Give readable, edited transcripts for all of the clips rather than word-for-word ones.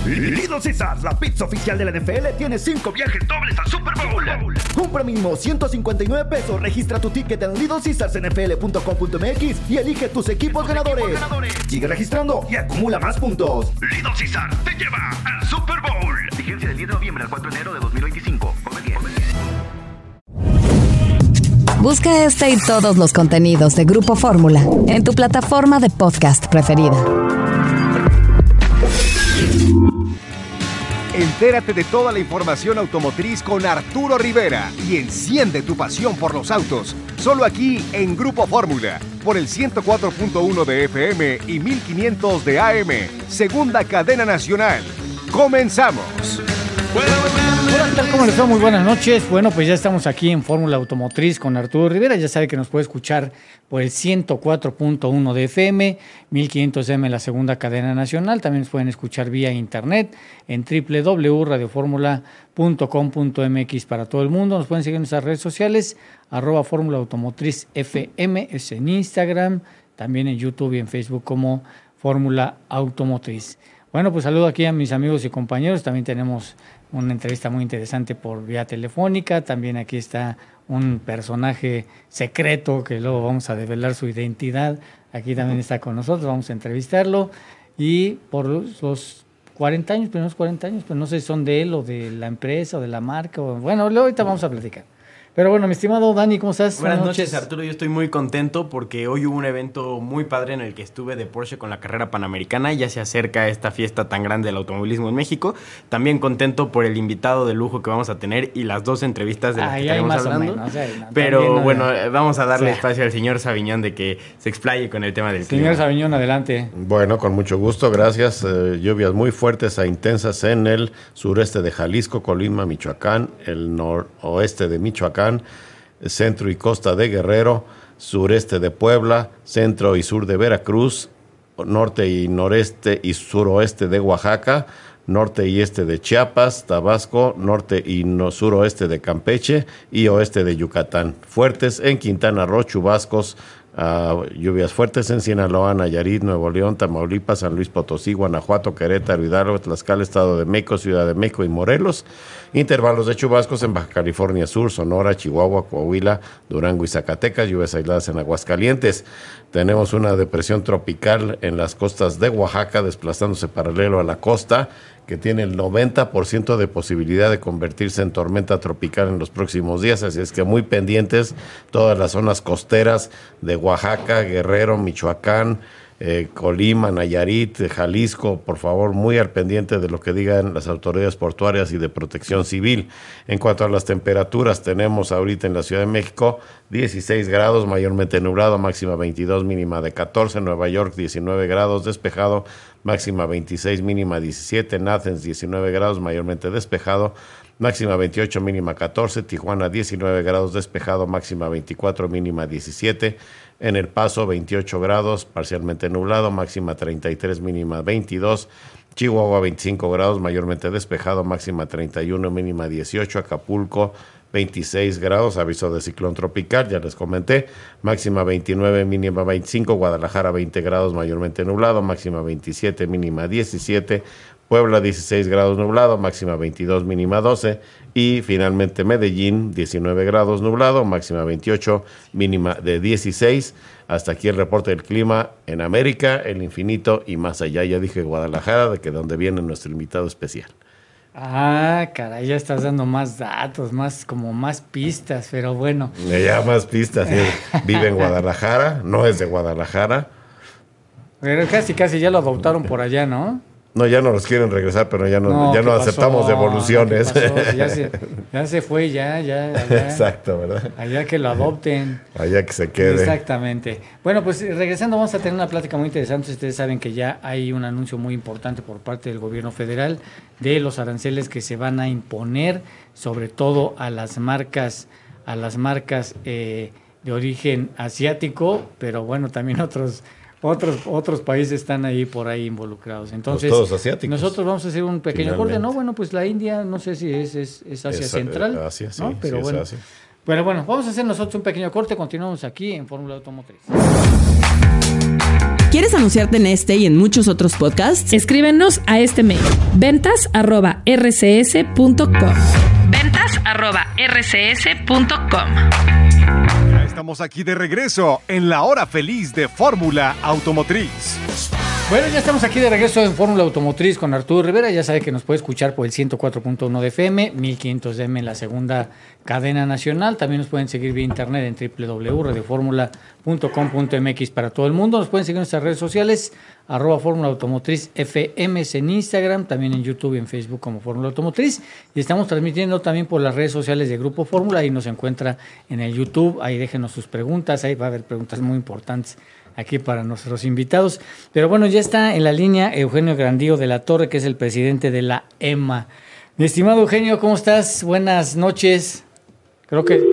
Little Caesars, la pizza oficial de la NFL, tiene 5 viajes dobles al Super Bowl. Compra mínimo $159. Registra tu ticket en LittleCaesarsNFL.com.mx y elige tus equipos ganadores. Sigue registrando y acumula más puntos. Little Caesars te lleva al Super Bowl. Vigencia del 10 de noviembre al 4 de enero de 2025. Come bien. Busca este y todos los contenidos de Grupo Fórmula en tu plataforma de podcast preferida. Entérate de toda la información automotriz con Arturo Rivera y enciende tu pasión por los autos. Solo aquí en Grupo Fórmula, por el 104.1 de FM y 1500 de AM, segunda cadena nacional. ¡Comenzamos! Hola, ¿qué tal? ¿Cómo les va? Muy buenas noches. Bueno, pues ya estamos aquí en Fórmula Automotriz con Arturo Rivera. Ya sabe que nos puede escuchar por el 104.1 de FM, 1500 AM en la segunda cadena nacional. También nos pueden escuchar vía internet en www.radioformula.com.mx para todo el mundo. Nos pueden seguir en nuestras redes sociales, @Fórmula Automotriz FM, es en Instagram, también en YouTube y en Facebook como Fórmula Automotriz. Bueno, pues saludo aquí a mis amigos y compañeros. También tenemos una entrevista muy interesante por vía telefónica. También aquí está un personaje secreto que luego vamos a develar su identidad. Aquí también está con nosotros, vamos a entrevistarlo. Y por los 40 años, primeros 40 años, pues no sé si son de él o de la empresa o de la marca. Bueno, ahorita vamos a platicar. Pero bueno, mi estimado Dani, ¿cómo estás? Buenas noches, Arturo. Yo estoy muy contento porque hoy hubo un evento muy padre en el que estuve de Porsche con la carrera panamericana. Ya se acerca esta fiesta tan grande del automovilismo en México. También contento por el invitado de lujo que vamos a tener y las 2 entrevistas de las que estaremos hablando. Pero bueno, vamos a darle espacio al señor Saviñón de que se explaye con el tema del clima. Señor Saviñón, adelante. Bueno, con mucho gusto, gracias. Lluvias muy fuertes e intensas en el sureste de Jalisco, Colima, Michoacán, el noroeste de Michoacán, centro y costa de Guerrero, sureste de Puebla, centro y sur de Veracruz, norte y noreste y suroeste de Oaxaca, norte y este de Chiapas, Tabasco, norte y suroeste de Campeche y oeste de Yucatán. Fuertes en Quintana Roo, chubascos, lluvias fuertes en Sinaloa, Nayarit, Nuevo León, Tamaulipas, San Luis Potosí, Guanajuato, Querétaro, Hidalgo, Tlaxcala, Estado de México, Ciudad de México y Morelos. Intervalos de chubascos en Baja California Sur, Sonora, Chihuahua, Coahuila, Durango y Zacatecas. Lluvias aisladas en Aguascalientes. Tenemos una depresión tropical en las costas de Oaxaca, desplazándose paralelo a la costa, que tiene el 90% de posibilidad de convertirse en tormenta tropical en los próximos días, así es que muy pendientes todas las zonas costeras de Oaxaca, Guerrero, Michoacán, Colima, Nayarit, Jalisco, por favor, muy al pendiente de lo que digan las autoridades portuarias y de protección civil. En cuanto a las temperaturas, tenemos ahorita en la Ciudad de México 16 grados, mayormente nublado, máxima 22, mínima de 14, Nueva York 19 grados, despejado, máxima 26, mínima 17, en Athens 19 grados, mayormente despejado, máxima 28, mínima 14, Tijuana 19 grados, despejado, máxima 24, mínima 17, en El Paso 28 grados, parcialmente nublado, máxima 33, mínima 22, Chihuahua 25 grados, mayormente despejado, máxima 31, mínima 18, Acapulco 26 grados, aviso de ciclón tropical, ya les comenté, máxima 29, mínima 25, Guadalajara 20 grados, mayormente nublado, máxima 27, mínima 17, Puebla 16 grados nublado, máxima 22, mínima 12, y finalmente Medellín 19 grados nublado, máxima 28, mínima de 16. Hasta aquí el reporte del clima en América, el infinito y más allá. Ya dije Guadalajara, de que donde viene nuestro invitado especial. Ah, caray, ya estás dando más datos, más pistas, pero bueno. Ya más pistas. Vive en Guadalajara, no es de Guadalajara. Pero casi ya lo adoptaron por allá, ¿no? No, ya no los quieren regresar, pero ya no aceptamos devoluciones. Ya se fue, ya. Allá, exacto, ¿verdad? Allá que lo adopten. Allá que se quede. Exactamente. Bueno, pues regresando, vamos a tener una plática muy interesante. Ustedes saben que ya hay un anuncio muy importante por parte del gobierno federal de los aranceles que se van a imponer, sobre todo a las marcas de origen asiático, pero bueno, también otros países están ahí por ahí involucrados. Entonces, todos asiáticos. Nosotros vamos a hacer un pequeño corte, ¿no? Bueno, pues la India, no sé si es Asia Central. Asia, sí, ¿no? Pero sí, bueno. es Asia. Bueno, vamos a hacer nosotros un pequeño corte, continuamos aquí en Fórmula Automotriz. ¿Quieres anunciarte en este y en muchos otros podcasts? Escríbenos a este mail: ventas@rcs.com. ventas@rcs.com. Ya estamos aquí de regreso en la hora feliz de Fórmula Automotriz. Bueno, ya estamos aquí de regreso en Fórmula Automotriz con Arturo Rivera. Ya sabe que nos puede escuchar por el 104.1 de FM, 1500 de M en la segunda cadena nacional. También nos pueden seguir vía internet en www.radioformula.com.mx para todo el mundo. Nos pueden seguir en nuestras redes sociales, @Fórmula Automotriz FM en Instagram, también en YouTube y en Facebook como Fórmula Automotriz. Y estamos transmitiendo también por las redes sociales de Grupo Fórmula. Ahí nos encuentra en el YouTube. Ahí déjenos sus preguntas. Ahí va a haber preguntas muy importantes aquí para nuestros invitados. Pero bueno, ya está en la línea Eugenio Grandío de la Torre, que es el presidente de la EMA. Mi estimado Eugenio, ¿cómo estás? Buenas noches. Creo que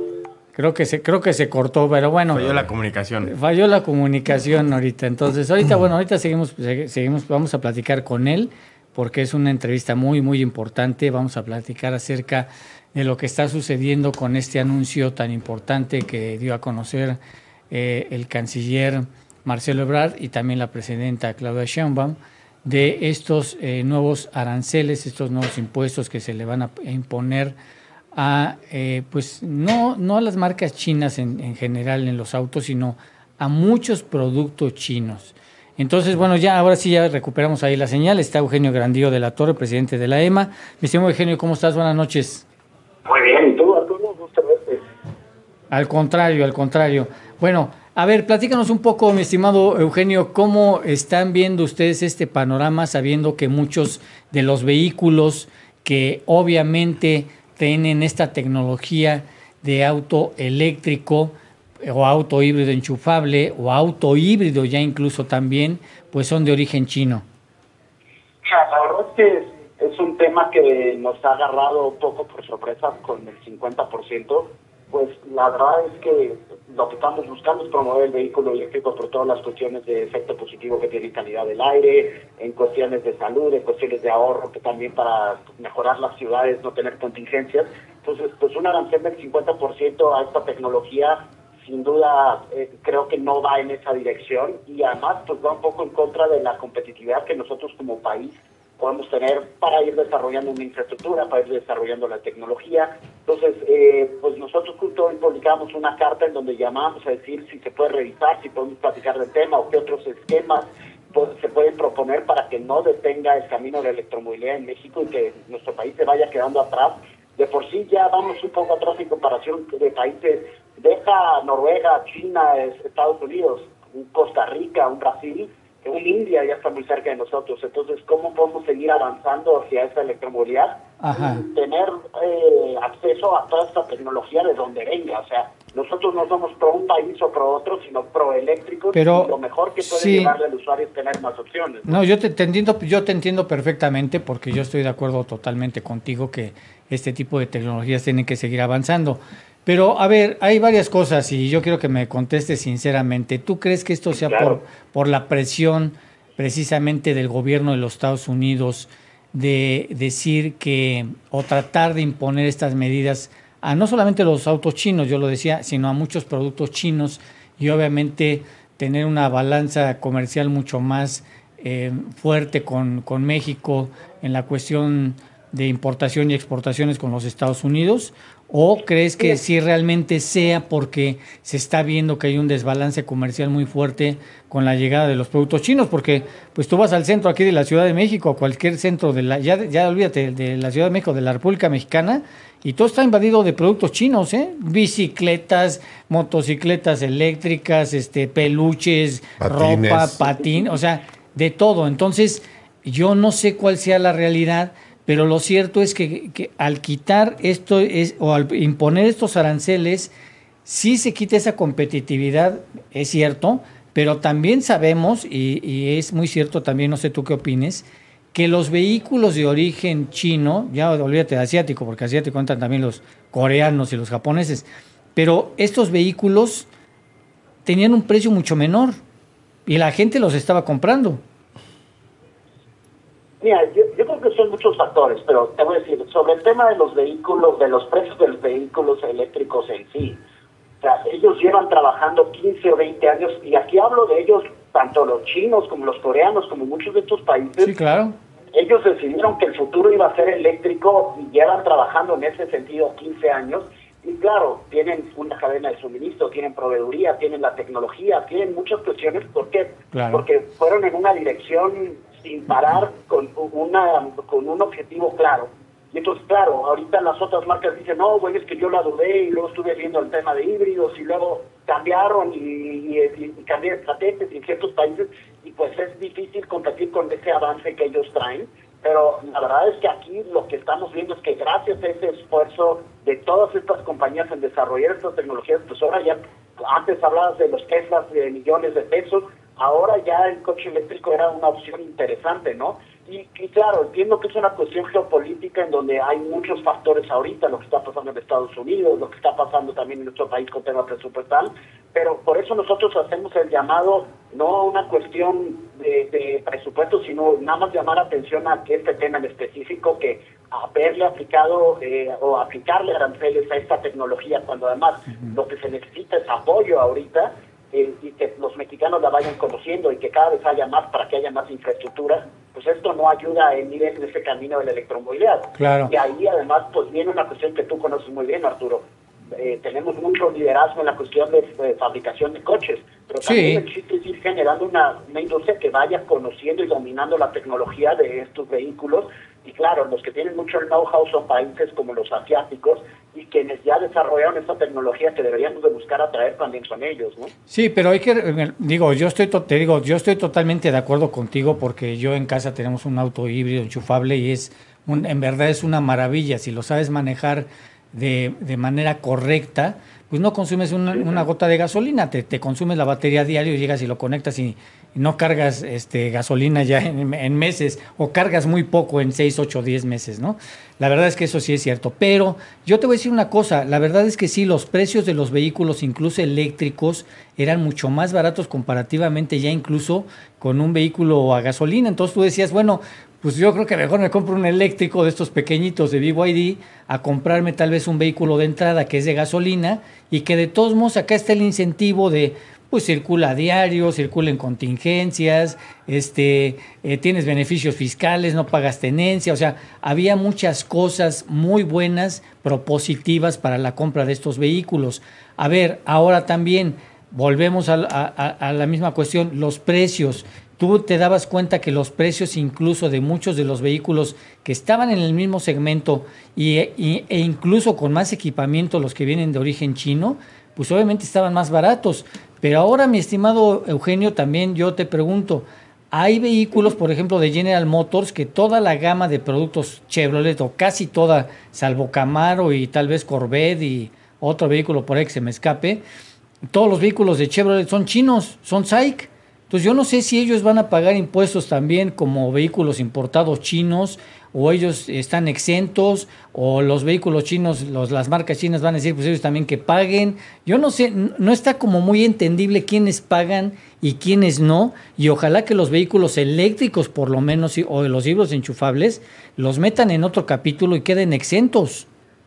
se cortó, pero bueno. Falló la comunicación. Falló la comunicación ahorita. Entonces, ahorita seguimos, vamos a platicar con él, porque es una entrevista muy, muy importante. Vamos a platicar acerca de lo que está sucediendo con este anuncio tan importante que dio a conocer el canciller Marcelo Ebrard y también la presidenta Claudia Sheinbaum, de estos nuevos aranceles, estos nuevos impuestos que se le van a imponer a, pues no a las marcas chinas en general en los autos, sino a muchos productos chinos. Entonces, bueno, ahora sí ya recuperamos ahí la señal. Está Eugenio Grandío de la Torre, presidente de la EMA. Mi estimado Eugenio, ¿cómo estás? Buenas noches. Muy bien, ¿y tú, Arturo? Gusto verte. Al contrario. Bueno, a ver, platícanos un poco, mi estimado Eugenio, ¿cómo están viendo ustedes este panorama, sabiendo que muchos de los vehículos que obviamente tienen esta tecnología de auto eléctrico o auto híbrido enchufable o auto híbrido ya incluso también, pues son de origen chino? Mira, la verdad es que es un tema que nos ha agarrado un poco por sorpresa con el 50%. Pues la verdad es que lo que estamos buscando es promover el vehículo eléctrico por todas las cuestiones de efecto positivo que tiene en calidad del aire, en cuestiones de salud, en cuestiones de ahorro, que también para mejorar las ciudades, no tener contingencias. Entonces, pues un arancel del 50% a esta tecnología, sin duda, creo que no va en esa dirección, y además pues va un poco en contra de la competitividad que nosotros como país podemos tener para ir desarrollando una infraestructura, para ir desarrollando la tecnología. Entonces, pues nosotros justo hoy publicamos una carta en donde llamamos a decir si se puede revisar, si podemos platicar del tema o qué otros esquemas se pueden proponer para que no detenga el camino de la electromovilidad en México y que nuestro país se vaya quedando atrás. De por sí ya vamos un poco atrás en comparación de países, deja Noruega, China, Estados Unidos, Costa Rica, un Brasil, un India ya está muy cerca de nosotros. Entonces, ¿cómo podemos seguir avanzando hacia esta electromovilidad? Y tener acceso a toda esta tecnología de donde venga. O sea, nosotros no somos pro un país o pro otro, sino pro eléctricos. Pero, y lo mejor que puede llevarle al usuario es tener más opciones, ¿no? Yo te entiendo perfectamente, porque yo estoy de acuerdo totalmente contigo que este tipo de tecnologías tienen que seguir avanzando. Pero, a ver, hay varias cosas y yo quiero que me contestes sinceramente. ¿Tú crees que esto sea por la presión precisamente del gobierno de los Estados Unidos de decir que, o tratar de imponer estas medidas a no solamente los autos chinos, yo lo decía, sino a muchos productos chinos, y obviamente tener una balanza comercial mucho más fuerte con México en la cuestión de importación y exportaciones con los Estados Unidos? ¿O crees que sí realmente sea porque se está viendo que hay un desbalance comercial muy fuerte con la llegada de los productos chinos? Porque pues tú vas al centro aquí de la Ciudad de México, a cualquier centro de ya olvídate de la Ciudad de México, de la República Mexicana, y todo está invadido de productos chinos, bicicletas, motocicletas eléctricas, peluches, patines, ropa, patín, o sea, de todo. Entonces, yo no sé cuál sea la realidad, pero lo cierto es que al quitar esto o al imponer estos aranceles, sí se quita esa competitividad, es cierto, pero también sabemos, y es muy cierto también, no sé tú qué opines, que los vehículos de origen chino, ya olvídate de asiático, porque asiático entran también los coreanos y los japoneses, pero estos vehículos tenían un precio mucho menor y la gente los estaba comprando. Mira, yo creo que son muchos factores, pero te voy a decir, sobre el tema de los vehículos, de los precios de los vehículos eléctricos en sí, o sea, ellos llevan trabajando 15 o 20 años, y aquí hablo de ellos tanto los chinos como los coreanos, como muchos de estos países, Sí, claro. ellos decidieron que el futuro iba a ser eléctrico y llevan trabajando en ese sentido 15 años. Y claro, tienen una cadena de suministro, tienen proveeduría, tienen la tecnología, tienen muchas cuestiones. ¿Por qué? Claro. Porque fueron en una dirección sin parar con un objetivo claro. Y entonces, claro, ahorita las otras marcas dicen, no, bueno, es que yo la dudé y luego estuve viendo el tema de híbridos y luego cambiaron y cambié estrategias en ciertos países y pues es difícil competir con ese avance que ellos traen. Pero la verdad es que aquí lo que estamos viendo es que gracias a ese esfuerzo de todas estas compañías en desarrollar estas tecnologías, pues ahora ya, antes hablabas de los Teslas de millones de pesos, ahora ya el coche eléctrico era una opción interesante, ¿no? Y claro, entiendo que es una cuestión geopolítica en donde hay muchos factores ahorita, lo que está pasando en Estados Unidos, lo que está pasando también en nuestro país con tema presupuestal, pero por eso nosotros hacemos el llamado, no una cuestión de presupuesto, sino nada más llamar atención a que este tema en específico, que haberle aplicado o aplicarle aranceles a esta tecnología, cuando además lo que se necesita es apoyo ahorita, y que los mexicanos la vayan conociendo y que cada vez haya más para que haya más infraestructura, pues esto no ayuda en ir en ese camino de la electromovilidad. Claro. Y ahí además pues viene una cuestión que tú conoces muy bien, Arturo. Tenemos mucho liderazgo en la cuestión de fabricación de coches, pero también existe ir generando una industria que vaya conociendo y dominando la tecnología de estos vehículos. Y claro, los que tienen mucho know-how son países como los asiáticos, y quienes ya desarrollaron esta tecnología que deberíamos de buscar atraer también son ellos, ¿no? Sí, pero hay que, yo estoy totalmente de acuerdo contigo, porque yo en casa tenemos un auto híbrido enchufable y en verdad es una maravilla. Si lo sabes manejar de manera correcta, pues no consumes una gota de gasolina, te consumes la batería diario, llegas y lo conectas y no cargas gasolina ya en meses, o cargas muy poco en 6, 8, 10 meses, ¿no? La verdad es que eso sí es cierto, pero yo te voy a decir una cosa, la verdad es que sí, los precios de los vehículos, incluso eléctricos, eran mucho más baratos comparativamente ya incluso con un vehículo a gasolina. Entonces tú decías, bueno, pues yo creo que mejor me compro un eléctrico de estos pequeñitos de BYD a comprarme tal vez un vehículo de entrada que es de gasolina, y que de todos modos acá está el incentivo de, pues circula a diario, circula en contingencias, tienes beneficios fiscales, no pagas tenencia, o sea, había muchas cosas muy buenas, propositivas para la compra de estos vehículos. A ver, ahora también volvemos a la misma cuestión, los precios. Tú te dabas cuenta que los precios incluso de muchos de los vehículos que estaban en el mismo segmento e incluso con más equipamiento, los que vienen de origen chino, pues obviamente estaban más baratos. Pero ahora, mi estimado Eugenio, también yo te pregunto, hay vehículos, por ejemplo, de General Motors, que toda la gama de productos Chevrolet, o casi toda, salvo Camaro y tal vez Corvette y otro vehículo por ahí que se me escape, todos los vehículos de Chevrolet son chinos, son SAIC. Entonces yo no sé si ellos van a pagar impuestos también como vehículos importados chinos, o ellos están exentos, o los vehículos chinos, las marcas chinas van a decir pues ellos también que paguen. Yo no sé, no está como muy entendible quiénes pagan y quiénes no, y ojalá que los vehículos eléctricos por lo menos, o los híbridos enchufables, los metan en otro capítulo y queden exentos.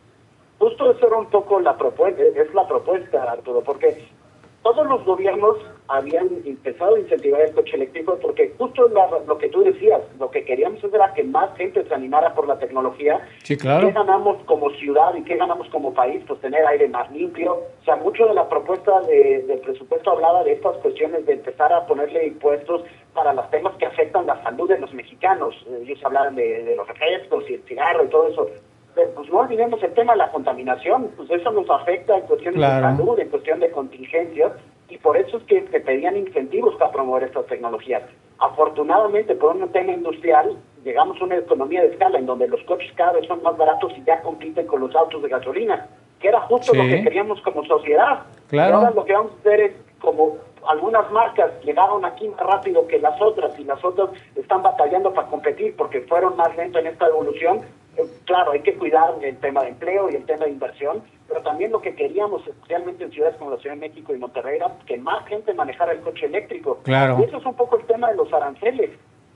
Justo eso era un poco la propuesta, Arturo, porque todos los gobiernos habían empezado a incentivar el coche eléctrico, porque justo lo que tú decías, lo que queríamos era que más gente se animara por la tecnología. Sí, claro. ¿Qué ganamos como ciudad y qué ganamos como país? Pues tener aire más limpio. O sea, mucho de la propuesta del presupuesto hablaba de estas cuestiones de empezar a ponerle impuestos para los temas que afectan la salud de los mexicanos. Ellos hablaban de los refrescos y el cigarro y todo eso. Pues no olvidemos el tema de la contaminación, pues eso nos afecta en cuestiones de salud, en cuestión de contingencias, y por eso es que se pedían incentivos para promover estas tecnologías. Afortunadamente, por un tema industrial, llegamos a una economía de escala en donde los coches cada vez son más baratos y ya compiten con los autos de gasolina, que era justo lo que queríamos como sociedad. Claro. Y ahora lo que vamos a hacer es, como algunas marcas llegaron aquí más rápido que las otras, y las otras están batallando para competir porque fueron más lentos en esta evolución. Claro, hay que cuidar el tema de empleo y el tema de inversión, pero también lo que queríamos, especialmente en ciudades como la Ciudad de México y Monterrey, era que más gente manejara el coche eléctrico. Claro. Y eso es un poco el tema de los aranceles.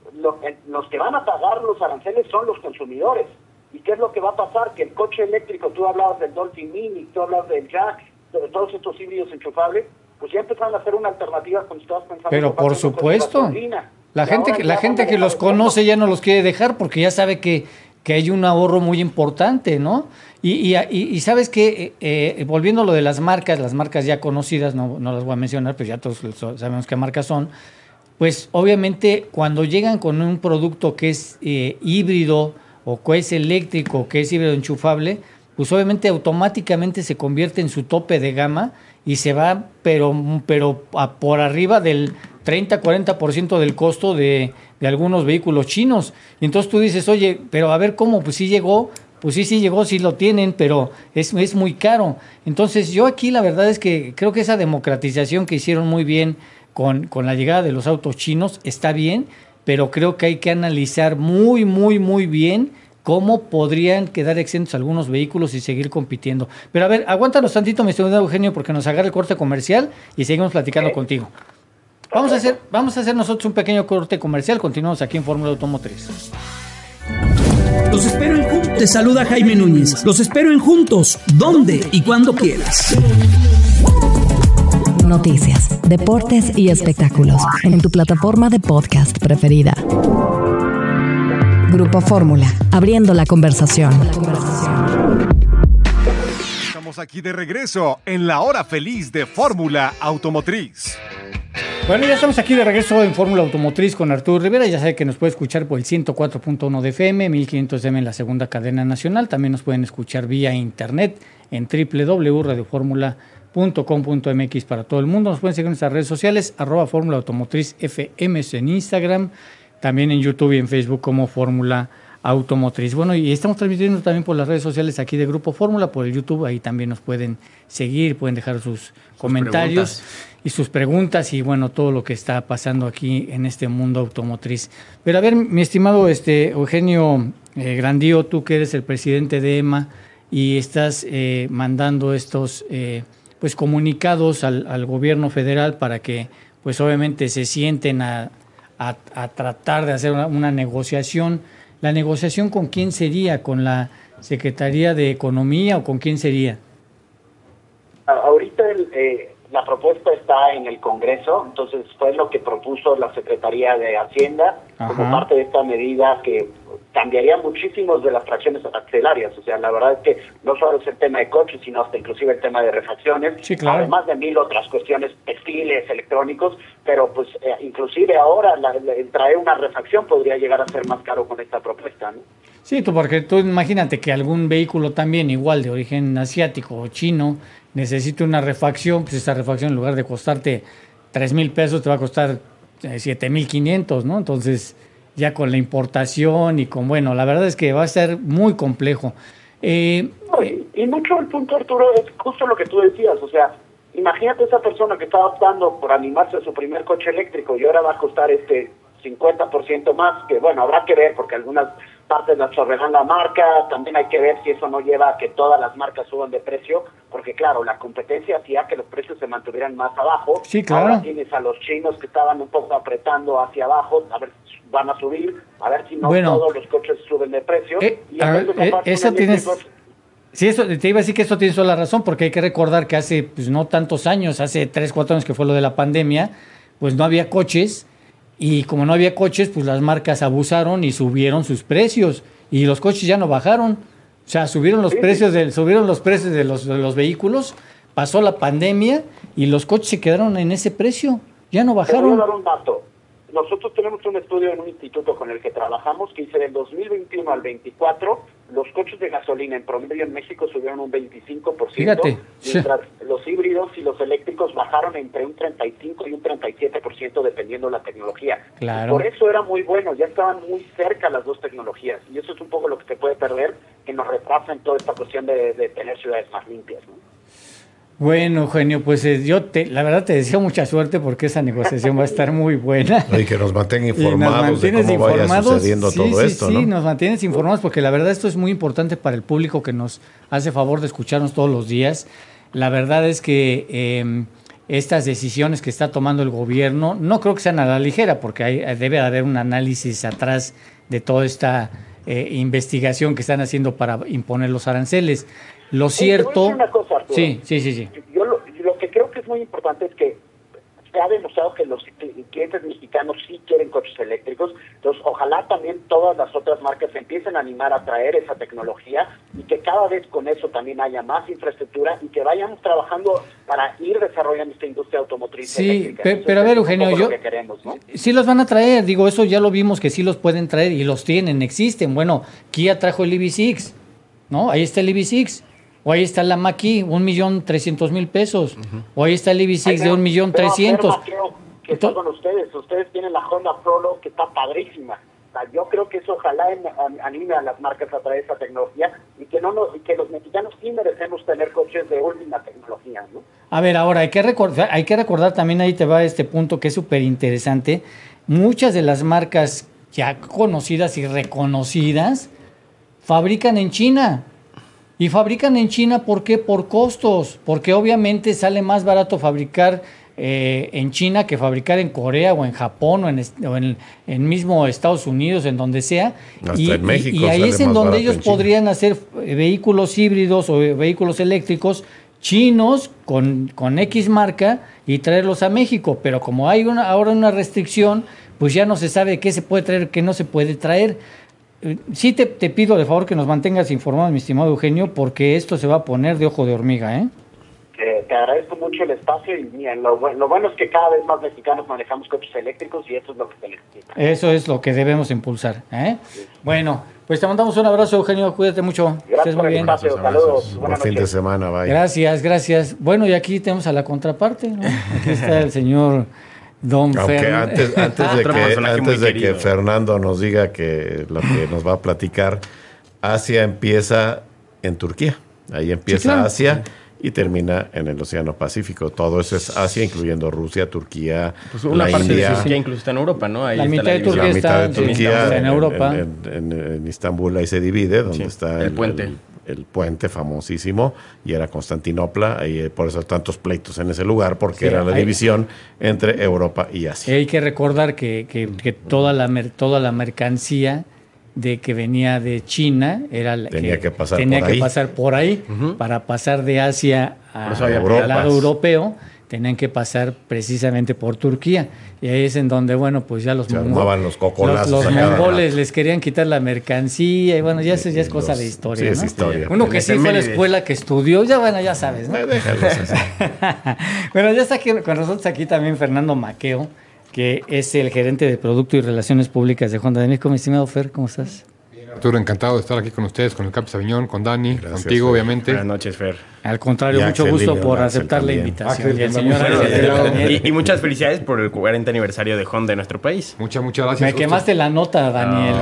Los que van a pagar los aranceles son los consumidores. ¿Y qué es lo que va a pasar? Que el coche eléctrico, tú hablabas del Dolphin Mini, tú hablabas del Jack, de todos estos híbridos enchufables, pues ya empezaron a hacer una alternativa cuando estabas pensando. Pero por supuesto, la gente que los conoce ya no los quiere dejar porque ya sabe que hay un ahorro muy importante, ¿no? Y sabes que, volviendo a lo de las marcas ya conocidas, no las voy a mencionar, pues ya todos sabemos qué marcas son, pues obviamente cuando llegan con un producto que es híbrido o que es eléctrico, que es híbrido enchufable, pues obviamente automáticamente se convierte en su tope de gama y se va, pero por arriba del 30-40% del costo de algunos vehículos chinos. Y entonces tú dices, oye, pero a ver cómo, pues sí llegó, sí lo tienen, pero es muy caro. Entonces yo aquí la verdad es que creo que esa democratización que hicieron muy bien con la llegada de los autos chinos está bien, pero creo que hay que analizar muy, muy, muy bien cómo podrían quedar exentos algunos vehículos y seguir compitiendo. Pero a ver, aguántanos tantito, mi estimado Eugenio, porque nos agarra el corte comercial y seguimos platicando contigo. Vamos a hacer nosotros un pequeño corte comercial. Continuamos aquí en Fórmula Automotriz. Los espero en Juntos. Te saluda Jaime Núñez. Los espero en Juntos, donde y cuando quieras. Noticias, deportes y espectáculos en tu plataforma de podcast preferida. Grupo Fórmula, abriendo la conversación. Estamos aquí de regreso en la hora feliz de Fórmula Automotriz. Bueno, ya estamos aquí de regreso en Fórmula Automotriz con Arturo Rivera. Ya sabe que nos puede escuchar por el 104.1 de FM, 1500 m en la segunda cadena nacional. También nos pueden escuchar vía internet en www.radioformula.com.mx para todo el mundo. Nos pueden seguir en nuestras redes sociales, @Fórmula Automotriz FM en Instagram, también en YouTube y en Facebook como Fórmula Automotriz. Bueno, y estamos transmitiendo también por las redes sociales aquí de Grupo Fórmula, por el YouTube. Ahí también nos pueden seguir, pueden dejar sus comentarios y sus preguntas y bueno, todo lo que está pasando aquí en este mundo automotriz. Pero a ver, mi estimado Eugenio Grandío, tú que eres el presidente de EMA y estás mandando estos pues comunicados al gobierno federal para que pues obviamente se sienten a tratar de hacer una negociación. ¿La negociación con quién sería? ¿Con la Secretaría de Economía o con quién sería? Ahorita la propuesta está en el Congreso, entonces fue lo que propuso la Secretaría de Hacienda como parte de esta medida que cambiaría muchísimos de las fracciones arancelarias. O sea, la verdad es que no solo es el tema de coches, sino hasta inclusive el tema de refacciones, sí, claro, además de 1000 otras cuestiones textiles, electrónicos, pero pues inclusive ahora el traer una refacción podría llegar a ser más caro con esta propuesta, ¿no? Sí, porque tú imagínate que algún vehículo también igual de origen asiático o chino necesite una refacción, pues esa refacción en lugar de costarte 3,000 pesos te va a costar 7,500, ¿no? Entonces ya con la importación y con, bueno, la verdad es que va a ser muy complejo. Y mucho el punto, Arturo, es justo lo que tú decías, o sea, imagínate esa persona que estaba optando por animarse a su primer coche eléctrico y ahora va a costar 50% más, que bueno, habrá que ver porque algunas partes las absorberán la marca, también hay que ver si eso no lleva a que todas las marcas suban de precio, porque claro, la competencia hacía que los precios se mantuvieran más abajo. Sí, claro. Ahora tienes a los chinos que estaban un poco apretando hacia abajo, a ver si van a subir, a ver si no todos los coches suben de precio. Esa tienes... Sí, eso, te iba a decir que eso tienes toda la razón, porque hay que recordar que hace pues no tantos años, hace 3-4 años que fue lo de la pandemia, pues no había coches. Y como no había coches, pues las marcas abusaron y subieron sus precios. Y los coches ya no bajaron. O sea, subieron los precios de los vehículos, pasó la pandemia y los coches se quedaron en ese precio. Ya no bajaron. Te voy a dar un dato. Nosotros tenemos un estudio en un instituto con el que trabajamos que dice del 2021 al 24 los coches de gasolina en promedio en México subieron un 25%, Fíjate. Mientras los híbridos y los eléctricos bajaron entre un 35 y un 37% dependiendo de la tecnología. Claro. Por eso era muy bueno, ya estaban muy cerca las dos tecnologías y eso es un poco lo que se puede perder, que nos retrasa en toda esta cuestión de tener ciudades más limpias, ¿no? Bueno, Eugenio, pues la verdad te deseo mucha suerte porque esa negociación va a estar muy buena. Y que nos mantenga informados de cómo vaya sucediendo todo esto, ¿no? Sí, nos mantienes informados porque la verdad esto es muy importante para el público que nos hace favor de escucharnos todos los días. La verdad es que estas decisiones que está tomando el gobierno no creo que sean a la ligera porque debe haber un análisis atrás de toda esta investigación que están haciendo para imponer los aranceles. Lo cierto... Te voy a decir una cosa, Arturo. Sí. Yo lo que creo que es muy importante es que se ha demostrado que los clientes mexicanos sí quieren coches eléctricos, entonces ojalá también todas las otras marcas empiecen a animar a traer esa tecnología y que cada vez con eso también haya más infraestructura y que vayamos trabajando para ir desarrollando esta industria automotriz eléctrica. Pero a ver, Eugenio, yo queremos, ¿no? Sí los van a traer, digo, eso ya lo vimos que sí los pueden traer y los tienen, existen. Bueno, Kia trajo el EV6, ¿no? Ahí está el EV6. O ahí está la Mach-E, 1.300.000 pesos. O ahí está el EV6 de 1.300.000. Que está con ustedes tienen la Honda Prolo que está padrísima. O sea, yo creo que eso ojalá anime a las marcas a traer esa tecnología y que los mexicanos sí merecemos tener coches de última tecnología, ¿no? A ver, ahora hay que recordar también, ahí te va este punto que es súper interesante. Muchas de las marcas ya conocidas y reconocidas fabrican en China. Y fabrican en China, ¿por qué? Por costos, porque obviamente sale más barato fabricar en China que fabricar en Corea o en Japón o en mismo Estados Unidos, en donde sea. Hasta en México. Y ahí es en donde ellos podrían hacer vehículos híbridos o vehículos eléctricos chinos con X marca y traerlos a México. Pero como hay ahora una restricción, pues ya no se sabe qué se puede traer, qué no se puede traer. Sí te pido de favor que nos mantengas informados, mi estimado Eugenio, porque esto se va a poner de ojo de hormiga, ¿eh? Te agradezco mucho el espacio y mira, lo bueno es que cada vez más mexicanos manejamos coches eléctricos y eso es lo que se necesita. Eso es lo que debemos impulsar, ¿eh? Sí. Bueno, pues te mandamos un abrazo, Eugenio, cuídate mucho. Gracias por el espacio, saludos. Buen fin de semana, bye. Gracias. Bueno, y aquí tenemos a la contraparte, ¿no? Aquí está el señor... Aunque antes de que Fernando nos diga que lo que nos va a platicar, Asia empieza en Turquía. Ahí empieza, sí, claro. Asia y termina en el Océano Pacífico. Todo eso es Asia, incluyendo Rusia, Turquía, pues una la parte India. De Turquía incluso está en Europa, ¿no? Ahí la está mitad de Turquía está en Europa. En Istambul ahí se divide, donde está el puente. El puente famosísimo, y era Constantinopla, y por eso tantos pleitos en ese lugar, porque era la división entre Europa y Asia. Hay que recordar que toda la mercancía de que venía de China tenía que pasar por ahí para pasar de Asia al lado europeo. Tenían que pasar precisamente por Turquía. Y ahí es en donde, bueno, pues ya los mongoles les querían quitar la mercancía. Y bueno, ya eso ya es cosa de historia, sí, ¿no? Es historia. Uno que sí fue a la escuela, que estudió, ya sabes, ¿no? Déjalos así. Bueno, ya está aquí, con nosotros aquí también Fernando Maqueo, que es el gerente de Producto y Relaciones Públicas de Honda de México. Mi estimado Fer, ¿cómo estás? Arturo, encantado de estar aquí con ustedes, con el Capi Sabiñón, con Dani, gracias, contigo, Fer. Obviamente. Buenas noches, Fer. Al contrario, mucho gusto por aceptar la invitación. Y muchas felicidades por el 40 aniversario de Honda en nuestro país. Muchas gracias. Me quemaste la nota, Daniel.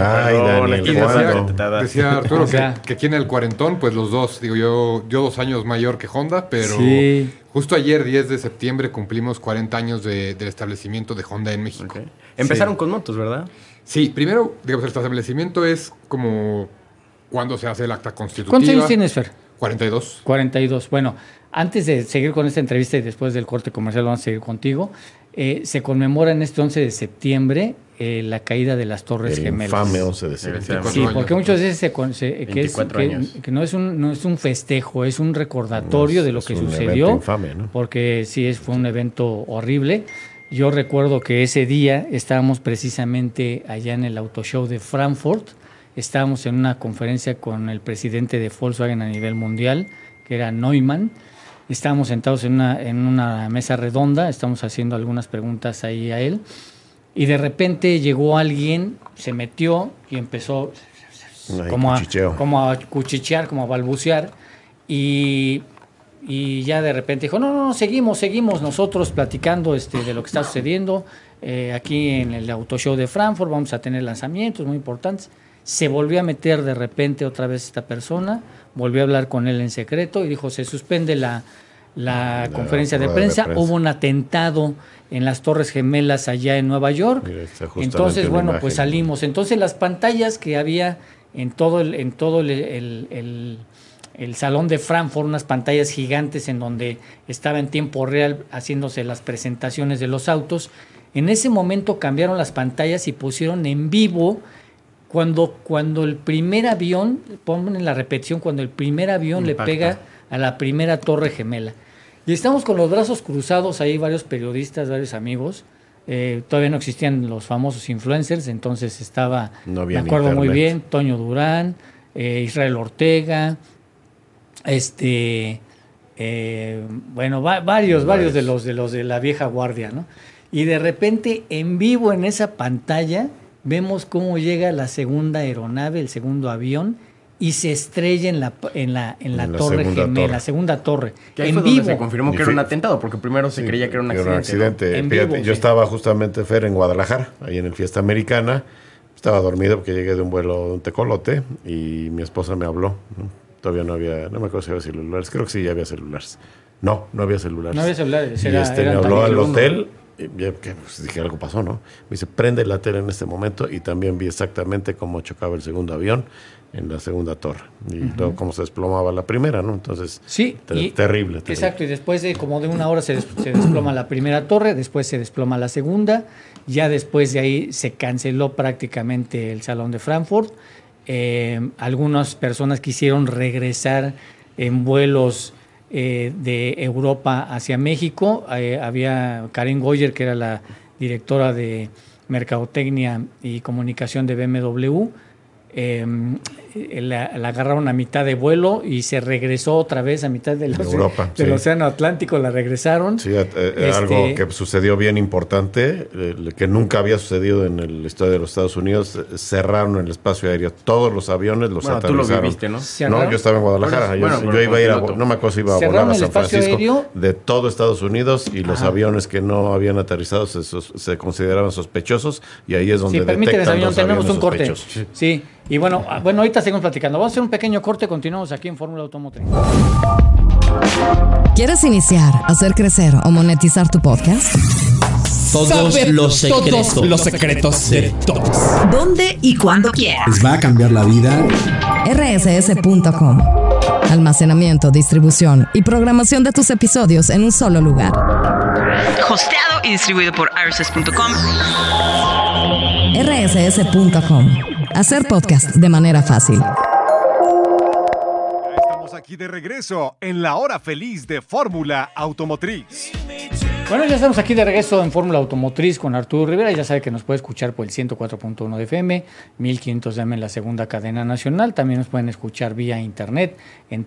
Decía Arturo que aquí en el cuarentón, pues los dos, digo yo 2 años mayor que Honda, pero justo ayer, 10 de septiembre, cumplimos 40 años del establecimiento de Honda en México. Okay. Empezaron con motos, ¿verdad? Sí, primero, digamos, el establecimiento es como cuando se hace el acta constitutiva. ¿Cuántos años tienes, Fer? 42. 42. Bueno, antes de seguir con esta entrevista y después del corte comercial vamos a seguir contigo, se conmemora en este 11 de septiembre la caída de las Torres Gemelas. Infame 11 de septiembre. Sí, porque muchas veces que no es un festejo, es un recordatorio de lo que sucedió. Infame, ¿no? Porque sí, fue un evento horrible. Yo recuerdo que ese día estábamos precisamente allá en el Auto Show de Frankfurt. Estábamos en una conferencia con el presidente de Volkswagen a nivel mundial, que era Neumann. Estábamos sentados en una mesa redonda, estamos haciendo algunas preguntas ahí a él. Y de repente llegó alguien, se metió y empezó como a cuchichear, como a balbucear. Y ya de repente dijo, no, seguimos nosotros platicando de lo que está sucediendo aquí en el Auto Show de Frankfurt, vamos a tener lanzamientos muy importantes. Se volvió a meter de repente otra vez esta persona, volvió a hablar con él en secreto y dijo, se suspende la conferencia de prensa. Hubo un atentado en las Torres Gemelas allá en Nueva York. Entonces, bueno, pues salimos. Entonces las pantallas que había en todo el salón de Frankfurt, unas pantallas gigantes en donde estaba en tiempo real haciéndose las presentaciones de los autos. En ese momento cambiaron las pantallas y pusieron en vivo cuando el primer avión, ponen la repetición, cuando el primer avión le pega a la primera torre gemela. Y estamos con los brazos cruzados ahí, varios periodistas, varios amigos. Todavía no existían los famosos influencers, entonces estaba, no había me acuerdo internet. muy bien, Toño Durán, Israel Ortega, varios de los de la vieja guardia, ¿no? Y de repente, en vivo en esa pantalla, vemos cómo llega la segunda aeronave, el segundo avión, y se estrella en la torre gemela, la segunda torre. Que ahí en fue vivo. donde se confirmó que era un atentado, porque primero se creía que era un accidente. ¿no? Fíjate, vivo, yo estaba justamente, Fer, en Guadalajara, ahí en el Fiesta Americana. Estaba dormido porque llegué de un vuelo de un tecolote y mi esposa me habló, ¿no? Todavía no me acuerdo si había celulares, creo que sí, ya había celulares. No había celulares. No había celulares. Y me habló al hotel, y ya, pues, dije, algo pasó, ¿no? Me dice, prende la tele en este momento, y también vi exactamente cómo chocaba el segundo avión en la segunda torre, y luego cómo se desplomaba la primera, ¿no? Entonces, sí, terrible. Exacto, y después de como de una hora se desploma la primera torre, después se desploma la segunda, ya después de ahí se canceló prácticamente el Salón de Frankfurt. Algunas personas quisieron regresar en vuelos de Europa hacia México. Había Karen Goyer, que era la directora de Mercadotecnia y Comunicación de BMW. La agarraron a mitad de vuelo y se regresó otra vez a mitad del Océano Atlántico, la regresaron. Sí, algo que sucedió bien importante, que nunca había sucedido en la historia de los Estados Unidos. Cerraron el espacio aéreo, todos los aviones los aterrizaron. Tú lo viviste, ¿no? No, yo estaba en Guadalajara. Yo iba a ir no me acuerdo si iba a volar a San Francisco de todo Estados Unidos, y los aviones que no habían aterrizado se consideraban sospechosos, y ahí es donde detectan los tenemos aviones un corte. sospechosos. Sí. Y bueno, ahorita seguimos platicando. Vamos a hacer un pequeño corte, continuamos aquí en Fórmula Automotriz. ¿Quieres iniciar, hacer crecer o monetizar tu podcast? Todos los secretos de todos. ¿Dónde y cuándo quieras? Les va a cambiar la vida. rss.com. Almacenamiento, distribución y programación de tus episodios en un solo lugar. Hosteado y distribuido por rss.com. rss.com. Hacer podcast de manera fácil. Estamos aquí de regreso en la hora feliz de Fórmula Automotriz. Bueno, ya estamos aquí de regreso en Fórmula Automotriz con Arturo Rivera. Ya sabe que nos puede escuchar por el 104.1 de FM, 1500 de AM en la segunda cadena nacional. También nos pueden escuchar vía internet en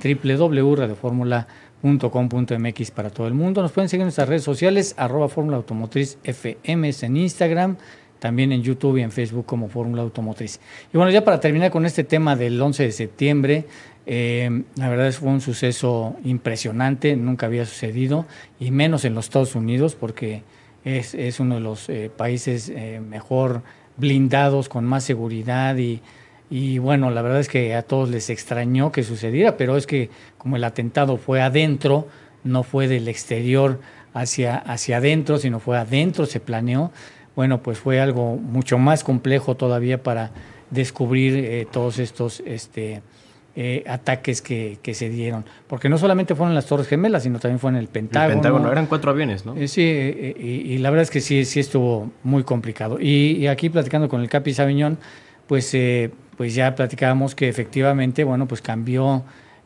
www.radioformula.com.mx para todo el mundo. Nos pueden seguir en nuestras redes sociales, @Fórmula Automotriz FM en Instagram, también en YouTube y en Facebook como Fórmula Automotriz. Y bueno, ya para terminar con este tema del 11 de septiembre, la verdad fue un suceso impresionante, nunca había sucedido, y menos en los Estados Unidos, porque es uno de los países mejor blindados, con más seguridad, y bueno, la verdad es que a todos les extrañó que sucediera, pero es que como el atentado fue adentro, no fue del exterior hacia adentro, sino fue adentro, se planeó. Bueno, pues fue algo mucho más complejo todavía para descubrir todos estos ataques que se dieron. Porque no solamente fueron las Torres Gemelas, sino también fue en el Pentágono. El Pentágono, eran 4 aviones, ¿no? Sí, y la verdad es que sí estuvo muy complicado. Y aquí platicando con el Capi Sabiñón, pues ya platicábamos que efectivamente, bueno, pues cambió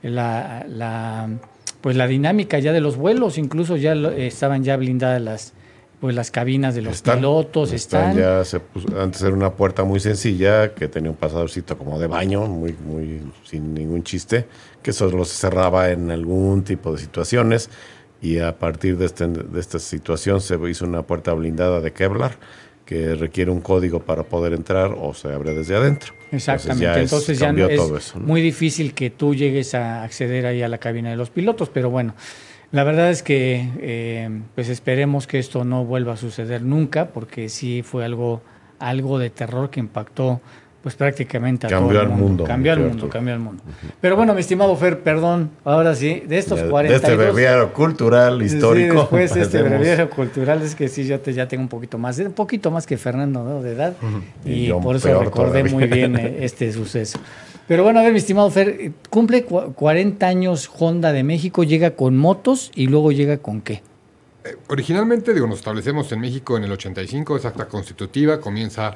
la dinámica ya de los vuelos, incluso ya estaban ya blindadas las cabinas de los pilotos. Antes era una puerta muy sencilla que tenía un pasadorcito como de baño, muy sin ningún chiste, que solo se cerraba en algún tipo de situaciones, y a partir de esta situación se hizo una puerta blindada de Kevlar que requiere un código para poder entrar, o se abre desde adentro. Exactamente, entonces ya cambió es todo eso, ¿no? Muy difícil que tú llegues a acceder ahí a la cabina de los pilotos, pero bueno, la verdad es que pues esperemos que esto no vuelva a suceder nunca, porque sí fue algo de terror que impactó pues prácticamente a todo el mundo. Cambió el mundo. Pero bueno, mi estimado Fer, perdón, ahora sí, de estos 42... De este breviario cultural, histórico. Sí, después de este breviario cultural, es que sí, yo ya tengo un poquito más que Fernando, ¿no?, de edad, y por eso recordé muy bien este suceso. Pero bueno, a ver, mi estimado Fer, cumple 40 años Honda de México, llega con motos y luego llega con ¿qué? Originalmente, nos establecemos en México en el 85, es acta constitutiva, comienza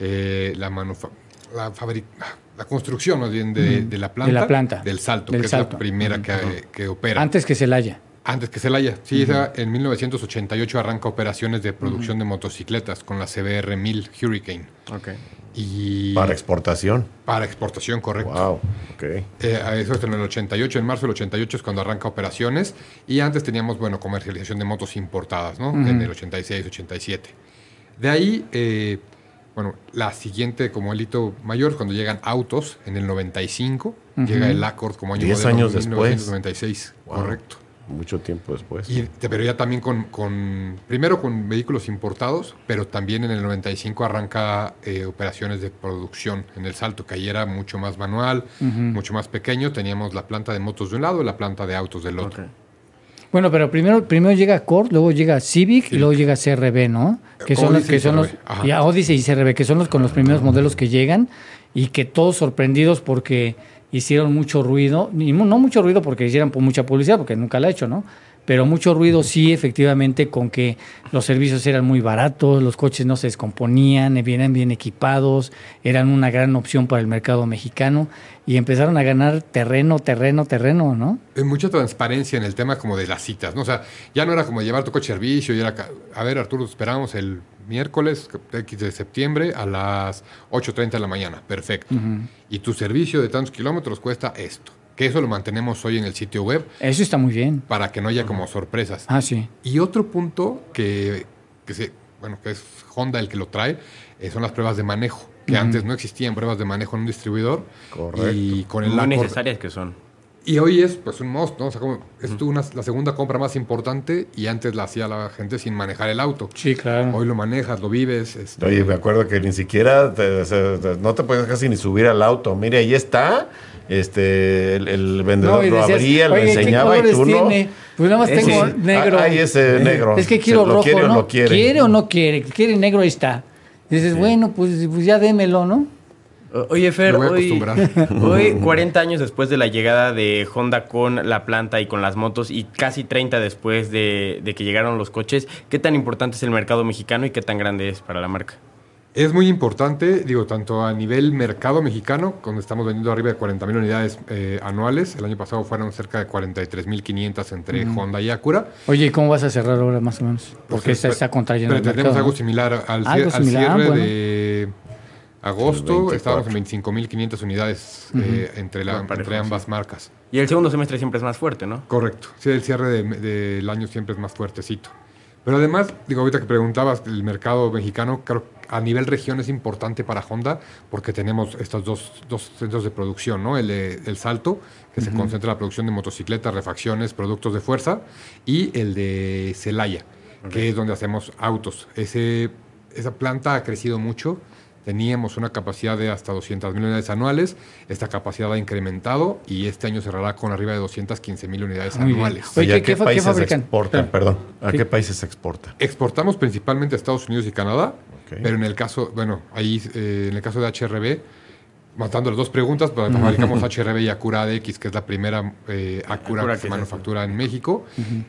la construcción más bien de la planta, del Salto, que es la primera que opera. Antes que Celaya. Antes que Celaya. Sí, esa en 1988 arranca operaciones de producción de motocicletas con la CBR 1000 Hurricane. Okay. Y ¿Para exportación? Para exportación, correcto. Wow, ok. Eso es en el 88, en marzo del 88 es cuando arranca operaciones. Y antes teníamos, comercialización de motos importadas, ¿no? En el 86, 87. De ahí, la siguiente como el hito mayor, cuando llegan autos, en el 95, llega el Accord como año 10 modelo, años después. 1996, Wow. correcto. Mucho tiempo después. Pero ya también primero con vehículos importados, pero también en el 95 arranca operaciones de producción en el Salto, que ahí era mucho más manual, mucho más pequeño. Teníamos la planta de motos de un lado y la planta de autos del otro. Okay. Bueno, pero primero llega Accord, luego llega Civic y luego llega CRB, ¿no? Que son Odyssey los que son los y Odyssey y CRB, que son con los primeros modelos que llegan y que todos sorprendidos porque hicieron mucho ruido, y no mucho ruido porque hicieran mucha publicidad, porque nunca la he hecho, ¿no? Pero mucho ruido sí, efectivamente, con que los servicios eran muy baratos, los coches no se descomponían, vienen bien equipados, eran una gran opción para el mercado mexicano y empezaron a ganar terreno, ¿no? Hay mucha transparencia en el tema como de las citas, ¿no? O sea, ya no era como llevar tu coche a servicio y era, a ver, Arturo, esperamos el miércoles X de septiembre a las 8:30 de la mañana, perfecto. Y tu servicio de tantos kilómetros cuesta esto. Que eso lo mantenemos hoy en el sitio web. Eso está muy bien. Para que no haya como sorpresas. Ah, sí. Y otro punto que es Honda el que lo trae, son las pruebas de manejo. Que antes no existían pruebas de manejo en un distribuidor. Correcto. Y con el muy Accord, necesarias que son. Y hoy es un must, ¿no? O sea, la segunda compra más importante y antes la hacía la gente sin manejar el auto. Sí, claro. Hoy lo manejas, lo vives. Oye, me acuerdo que ni siquiera no te puedes casi ni subir al auto. Mire, ahí está. El vendedor lo abría, lo enseñaba y tú tiene? Pues nada más tengo negro. Ahí ese negro. Es que quiero rojo, quiere ¿no? O no quiere. ¿Quiere o no quiere? Quiere negro, ahí está. Dices, bueno, pues ya démelo, ¿no? Oye, Fer, hoy 40 años después de la llegada de Honda con la planta y con las motos y casi 30 después de que llegaron los coches, ¿qué tan importante es el mercado mexicano y qué tan grande es para la marca? Es muy importante, tanto a nivel mercado mexicano, donde estamos vendiendo arriba de 40,000 unidades anuales. El año pasado fueron cerca de 43,500 entre Honda y Acura. Oye, ¿y cómo vas a cerrar ahora más o menos? Porque está contrayendo el mercado. Tenemos algo similar al cierre de agosto. Estábamos en 25,500 unidades entre ambas marcas. Y el segundo semestre siempre es más fuerte, ¿no? Correcto. Sí, el cierre del año siempre es más fuertecito. Pero además, ahorita que preguntabas, el mercado mexicano, creo que a nivel región es importante para Honda porque tenemos estos dos centros de producción, ¿no? El Salto, que se concentra en la producción de motocicletas, refacciones, productos de fuerza, y el de Celaya, que es donde hacemos autos. Esa planta ha crecido mucho. Teníamos una capacidad de hasta 200,000 unidades anuales. Esta capacidad ha incrementado y este año cerrará con arriba de 215,000 unidades anuales. Oye, ¿a qué países exportan? Perdón, ¿a qué países exportan? Exportamos principalmente a Estados Unidos y Canadá, pero en el caso, en el caso de HRB, matando las dos preguntas, fabricamos HRB y Acura ADX, que es la primera Acura que se manufactura en México.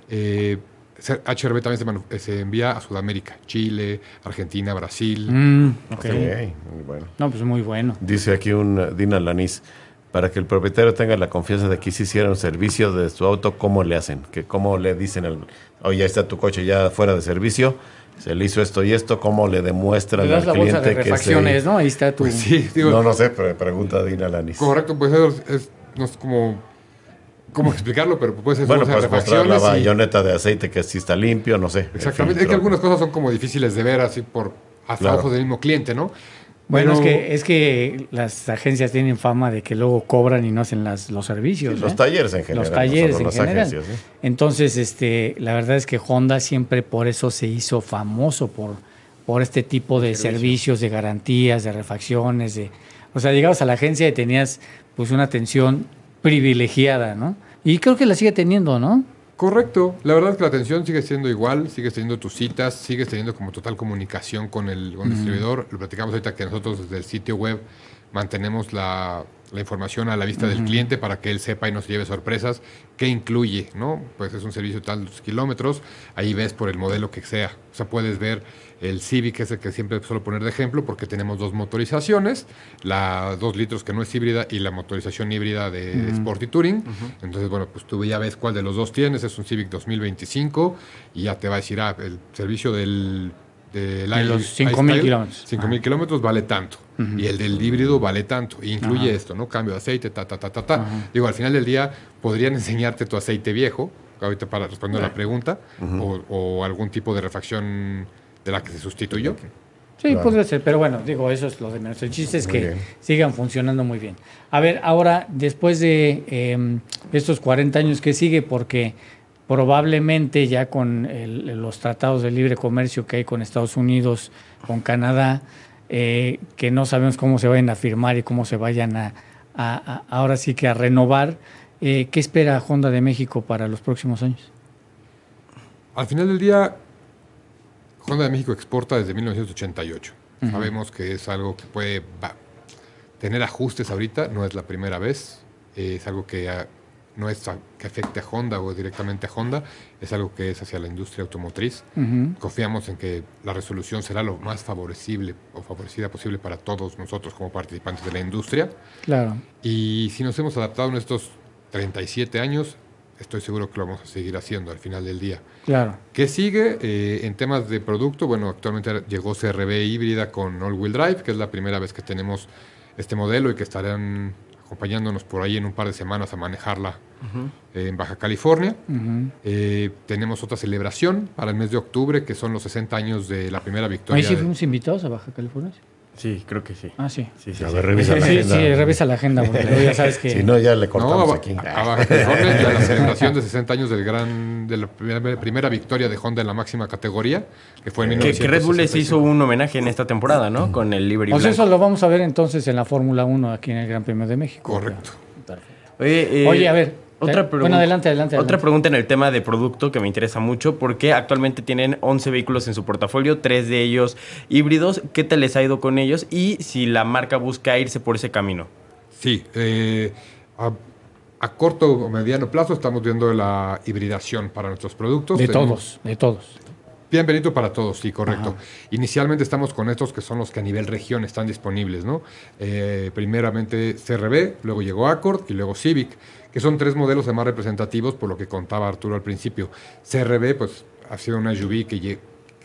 HRB también se envía a Sudamérica, Chile, Argentina, Brasil. Okay, muy bueno. No, pues muy bueno. Dice aquí Dina Lanís, para que el propietario tenga la confianza de que si hiciera un servicio de su auto, ¿cómo le hacen? ¿Cómo le dicen, oye, ya está tu coche ya fuera de servicio, se le hizo esto y esto, ¿cómo le demuestran al cliente bolsa de refacciones, ¿no? Ahí está tu... Pues sí, no sé, pero pregunta Dina Lanís. Correcto, pues no es cómo explicarlo, pero puede ser pues mostrar la bayoneta de aceite que sí está limpio, no sé. Exactamente, es que algunas cosas son como difíciles de ver así hasta ojos del mismo cliente, ¿no? Bueno, es que las agencias tienen fama de que luego cobran y no hacen los servicios. Los talleres en general. Los talleres en general. Agencias, ¿sí? Entonces, la verdad es que Honda siempre por eso se hizo famoso, por este tipo de servicios, de garantías, de refacciones. O sea, llegabas a la agencia y tenías pues una atención privilegiada, ¿no? Y creo que la sigue teniendo, ¿no? Correcto. La verdad es que la atención sigue siendo igual, sigues teniendo tus citas, sigues teniendo como total comunicación con el distribuidor. Lo platicamos ahorita que nosotros desde el sitio web mantenemos la información a la vista del cliente para que él sepa y no se lleve sorpresas. ¿Qué incluye? ¿No? Pues es un servicio de tantos kilómetros, ahí ves por el modelo que sea. O sea, puedes ver el Civic, es el que siempre suelo poner de ejemplo, porque tenemos 2 motorizaciones, la 2 litros que no es híbrida y la motorización híbrida de Sport y Touring. Entonces, bueno, pues tú ya ves cuál de los dos tienes, es un Civic 2025 y ya te va a decir, el servicio de los 5,000 kilómetros. 5,000 kilómetros vale tanto. Y el del híbrido vale tanto. E incluye esto, ¿no? Cambio de aceite, Digo, al final del día podrían enseñarte tu aceite viejo, ahorita para responder la pregunta, o algún tipo de refacción de la que se sustituyó. Sí, claro. Podría ser, pero bueno, digo, eso es lo de menos. El chiste es que sigan funcionando muy bien. A ver, ahora, después de estos 40 años que sigue, porque probablemente ya con los tratados de libre comercio que hay con Estados Unidos, con Canadá, que no sabemos cómo se vayan a firmar y cómo se vayan a ahora sí que a renovar, ¿qué espera Honda de México para los próximos años? Al final del día, Honda de México exporta desde 1988. Sabemos que es algo que puede tener ajustes ahorita, no es la primera vez, es algo que no es que afecte a Honda o directamente a Honda, es algo que es hacia la industria automotriz. Confiamos en que la resolución será lo más favorecida posible para todos nosotros como participantes de la industria. Claro. Y si nos hemos adaptado en estos 37 años, estoy seguro que lo vamos a seguir haciendo al final del día. Claro. ¿Qué sigue en temas de producto? Bueno, actualmente llegó CR-V híbrida con all-wheel drive, que es la primera vez que tenemos este modelo y que estarán acompañándonos por ahí en un par de semanas a manejarla en Baja California. Tenemos otra celebración para el mes de octubre, que son los 60 años de la primera victoria. ¿Ahí sí fuimos invitados a Baja California? Sí, creo que sí. Ah, sí. A ver, revisa la agenda. Sí, revisa la agenda, porque ya sabes que... Si no, ya le cortamos aquí. A Baja California, ya la celebración de 60 años de la primera victoria de Honda en la máxima categoría, que fue en 1965. Que Red Bull les hizo un homenaje en esta temporada, ¿no? Con el Liberty Blanco. Blanco. Eso lo vamos a ver entonces en la Fórmula 1 aquí en el Gran Premio de México. Correcto. Oye, a ver... Otra pregunta, bueno, adelante. Otra pregunta en el tema de producto que me interesa mucho, porque actualmente tienen 11 vehículos en su portafolio, 3 de ellos híbridos. ¿Qué tal les ha ido con ellos? Y si la marca busca irse por ese camino. Sí, a corto o mediano plazo estamos viendo la hibridación para nuestros productos. De todos. Bienvenido para todos, sí, correcto. Inicialmente estamos con estos que son los que a nivel región están disponibles, ¿no? Primeramente CR-V, luego llegó Accord y luego Civic, que son 3 modelos más representativos por lo que contaba Arturo al principio. CR-V, pues, ha sido una SUV que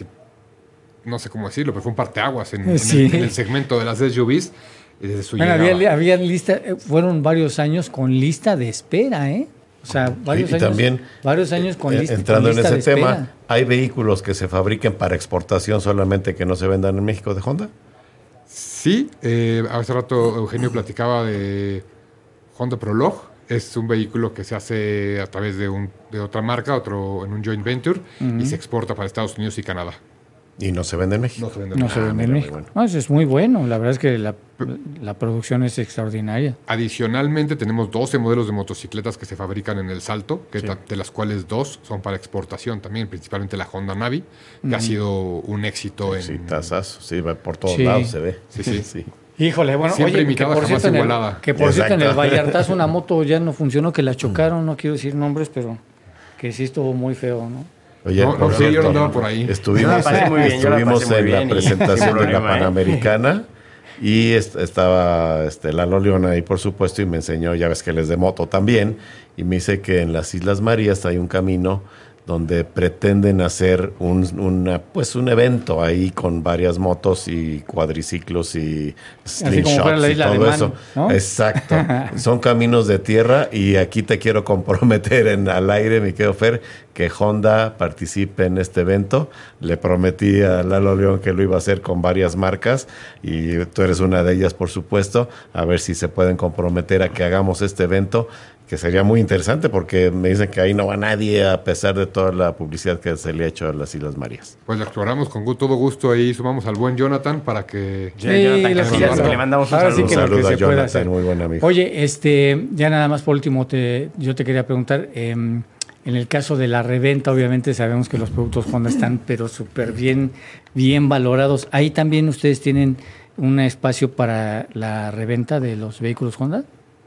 no sé cómo decirlo, pero fue un parteaguas en el segmento de las SUVs. Desde su había lista, fueron varios años con lista de espera, ¿eh? O sea, varios años con lista. Entrando con lista en ese de tema, espera. ¿hay vehículos que se fabriquen para exportación solamente que no se vendan en México de Honda? Sí, hace rato Eugenio platicaba de Honda Prologue. Es un vehículo que se hace a través de otra marca, en un joint venture, y se exporta para Estados Unidos y Canadá. ¿Y no se vende en México? No se vende en México. Bueno. Eso es muy bueno. La verdad es que la producción es extraordinaria. Adicionalmente, tenemos 12 modelos de motocicletas que se fabrican en El Salto, de las cuales 2 son para exportación también, principalmente la Honda Navi, que ha sido un éxito Sí, tazazo. Sí, por todos lados se ve. Sí. Híjole, bueno, siempre imitada, jamás igualada. Que por cierto, en el Vallartazo una moto ya no funcionó, que la chocaron, no quiero decir nombres, pero que sí estuvo muy feo, ¿no? Oye, yo no andaba por ahí. Estuvimos en la presentación de la Panamericana y estaba Lalo León ahí, por supuesto, y me enseñó, ya ves que él es de moto también, y me dice que en las Islas Marías hay un camino donde pretenden hacer un evento ahí con varias motos y cuadriciclos y slingshots y todo eso. ¿No? Exacto. Son caminos de tierra y aquí te quiero comprometer al aire, mi querido Fer, que Honda participe en este evento. Le prometí a Lalo León que lo iba a hacer con varias marcas y tú eres una de ellas, por supuesto. A ver si se pueden comprometer a que hagamos este evento, que sería muy interesante porque me dicen que ahí no va nadie a pesar de toda la publicidad que se le ha hecho a las Islas Marías. Pues lo exploramos con todo gusto, ahí sumamos al buen Jonathan para que... Jonathan, que le mandamos un saludo. Un saludo a Jonathan, muy buen amigo. Oye, ya nada más por último, yo te quería preguntar, en el caso de la reventa, obviamente sabemos que los productos Honda están pero súper bien valorados. Ahí también ustedes tienen un espacio para la reventa de los vehículos Honda?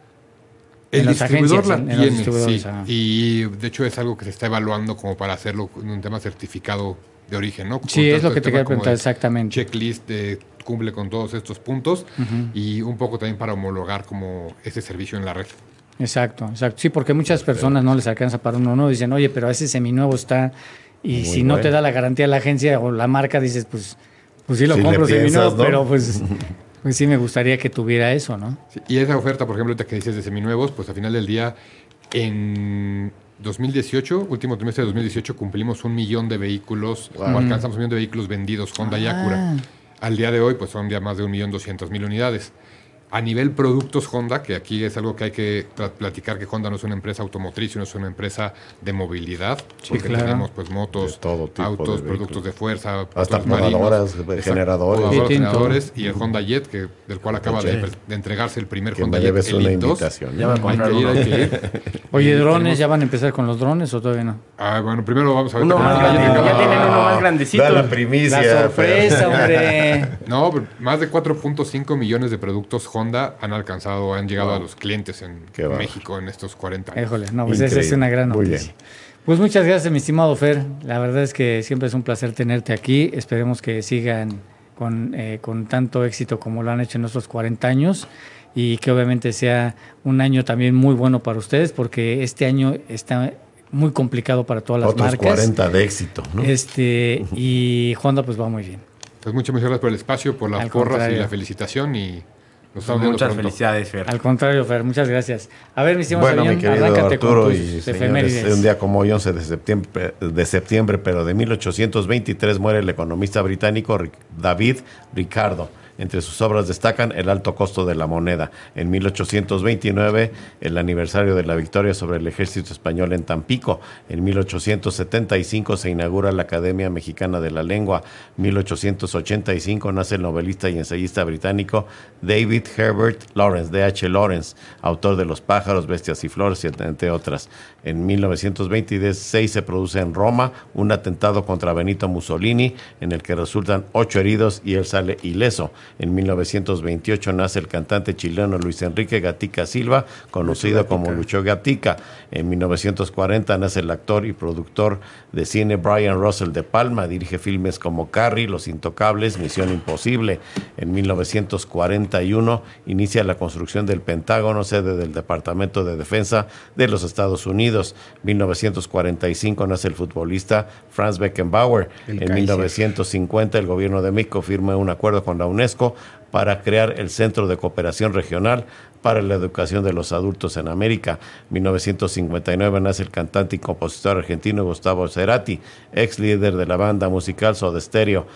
El distribuidor la en tiene, sí. Y de hecho es algo que se está evaluando como para hacerlo en un tema certificado de origen, ¿no? Sí, es lo que te quería preguntar exactamente. Checklist cumple con todos estos puntos y un poco también para homologar como ese servicio en la red. Exacto. Sí, porque muchas personas no les alcanza para uno nuevo. Dicen, oye, pero ese seminuevo está... Y muy si no te da la garantía la agencia o la marca, dices, pues sí lo compro seminuevo, ¿no? Pero pues sí me gustaría que tuviera eso, ¿no? Sí, y esa oferta, por ejemplo, ahorita que dices de seminuevos, pues al final del día, en 2018, último trimestre de 2018, cumplimos 1 millón de vehículos, o alcanzamos 1 millón de vehículos vendidos Honda y Acura. Al día de hoy, pues son ya más de 1.200.000 unidades. A nivel productos Honda, que aquí es algo que hay que platicar, que Honda no es una empresa automotriz, sino es una empresa de movilidad, porque tenemos pues motos, todo tipo autos, de productos de fuerza, hasta podadoras, generadores, y el Honda Jet, del cual acaba de entregarse el primer Honda Jet Elite 2. Ya va a comprar uno. Oye, ¿drones ya van a empezar con los drones o todavía no? Bueno, primero vamos a ver. Ya tienen uno más grandecito. Da la primicia. La sorpresa, hombre. No, más de 4.5 millones de productos Honda han llegado a los clientes en México en estos 40 años. Híjole, no, pues esa es una gran noticia. Pues muchas gracias, mi estimado Fer. La verdad es que siempre es un placer tenerte aquí. Esperemos que sigan con tanto éxito como lo han hecho en estos 40 años y que obviamente sea un año también muy bueno para ustedes, porque este año está muy complicado para todas las marcas. 40 de éxito, ¿no? Y Honda pues va muy bien. Pues muchas gracias por el espacio, por las porras y la felicitación y muchas felicidades, Fer. Al contrario, Fer, muchas gracias. A ver, mi estimado mi querido Arturo y efemérides. Un día como hoy, 11 de septiembre, pero de 1823, muere el economista británico David Ricardo. Entre sus obras destacan El alto costo de la moneda. En 1829, el aniversario de la victoria sobre el ejército español en Tampico. En 1875 se inaugura la Academia Mexicana de la Lengua. 1885 nace el novelista y ensayista británico David Herbert Lawrence, D.H. Lawrence, autor de Los pájaros, bestias y flores, entre otras. En 1926 se produce en Roma un atentado contra Benito Mussolini, en el que resultan 8 heridos y él sale ileso. En 1928 nace el cantante chileno Luis Enrique Gatica Silva, conocido como Lucho Gatica. En 1940 nace el actor y productor de cine Brian Russell de Palma, dirige filmes como Carrie, Los Intocables, Misión Imposible. En 1941 inicia la construcción del Pentágono, sede del Departamento de Defensa de los Estados Unidos. En 1945 nace el futbolista Franz Beckenbauer. En 1950 el gobierno de México firma un acuerdo con la UNESCO para crear el Centro de Cooperación Regional para la Educación de los Adultos en América. En 1959 nace el cantante y compositor argentino Gustavo Cerati, ex líder de la banda musical Soda Stereo.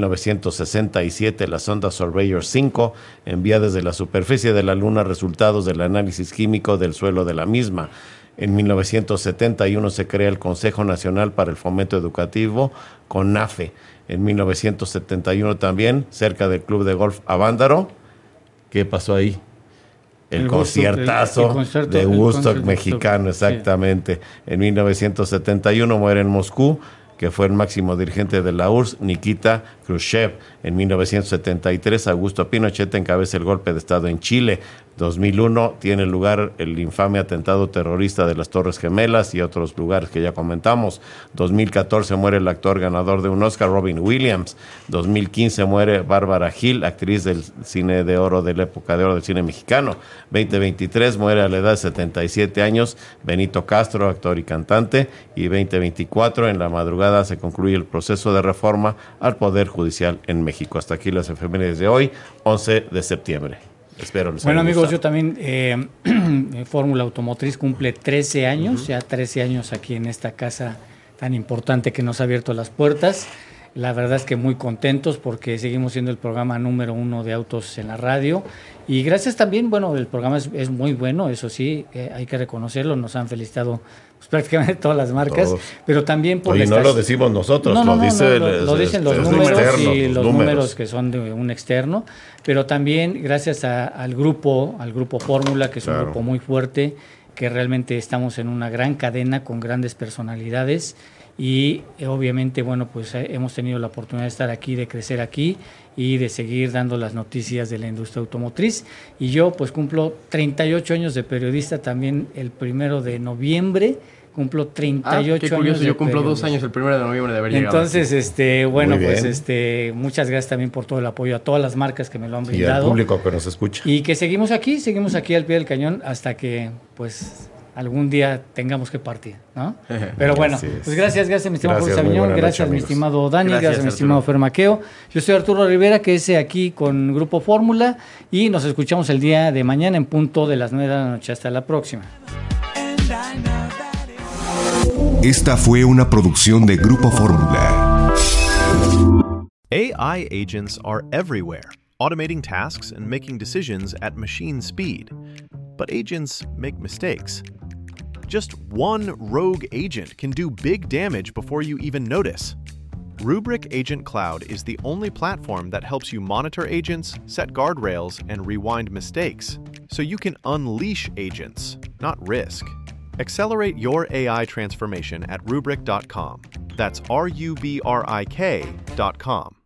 1967 la sonda Surveyor 5 envía desde la superficie de la Luna resultados del análisis químico del suelo de la misma. En 1971 se crea el Consejo Nacional para el Fomento Educativo, CONAFE. En 1971 también, cerca del Club de Golf Avándaro. ¿Qué pasó ahí? El conciertazo de Woodstock mexicano, exactamente. Sí. En 1971 muere en Moscú, que fue el máximo dirigente de la URSS, Nikita Khrushchev. En 1973, Augusto Pinochet encabeza el golpe de Estado en Chile. 2001 tiene lugar el infame atentado terrorista de las Torres Gemelas y otros lugares que ya comentamos. 2014 muere el actor ganador de un Oscar, Robin Williams. 2015 muere Bárbara Gil, actriz del cine de oro de la época de oro del cine mexicano. 2023 muere a la edad de 77 años Benito Castro, actor y cantante. Y 2024 en la madrugada se concluye el proceso de reforma al Poder Judicial en México. Hasta aquí las efemérides de hoy, 11 de septiembre. Espero les Bueno, amigos, gustado. yo también, Fórmula Automotriz cumple 13 años, ya 13 años aquí en esta casa tan importante que nos ha abierto las puertas. La verdad es que muy contentos porque seguimos siendo el programa número 1 de autos en la radio. Y gracias también, bueno, el programa es muy bueno, eso sí, hay que reconocerlo, nos han felicitado pues, prácticamente todas las marcas, pero también por... Oye, no lo decimos nosotros, lo dicen los números externos, y los números que son de un externo, pero también gracias al grupo Fórmula, que es un grupo muy fuerte, que realmente estamos en una gran cadena con grandes personalidades y obviamente, bueno, pues hemos tenido la oportunidad de estar aquí, de crecer aquí y de seguir dando las noticias de la industria automotriz. Y yo pues cumplo 38 años de periodista también el 1 de noviembre. Cumplo 38 qué curioso, años. Yo cumplo 2 años el 1 de noviembre de haber llegado. Entonces, bueno, pues muchas gracias también por todo el apoyo a todas las marcas que me lo han brindado. Y al público que nos escucha. Y que seguimos aquí al pie del cañón hasta que, pues, algún día tengamos que partir, ¿no? Pero bueno, pues gracias, mi estimado Jorge Sabiñón, gracias, mi estimado Dani, gracias mi estimado Fer Maqueo. Yo soy Arturo Rivera, que es aquí con Grupo Fórmula, y nos escuchamos el día de mañana en punto de las 9 de la noche. Hasta la próxima. Esta fue una producción de Grupo Fórmula. AI agents are everywhere, automating tasks and making decisions at machine speed. But agents make mistakes. Just one rogue agent can do big damage before you even notice. Rubrik Agent Cloud is the only platform that helps you monitor agents, set guardrails, and rewind mistakes, so you can unleash agents, not risk. Accelerate your AI transformation at Rubrik.com. That's RUBRIK.com.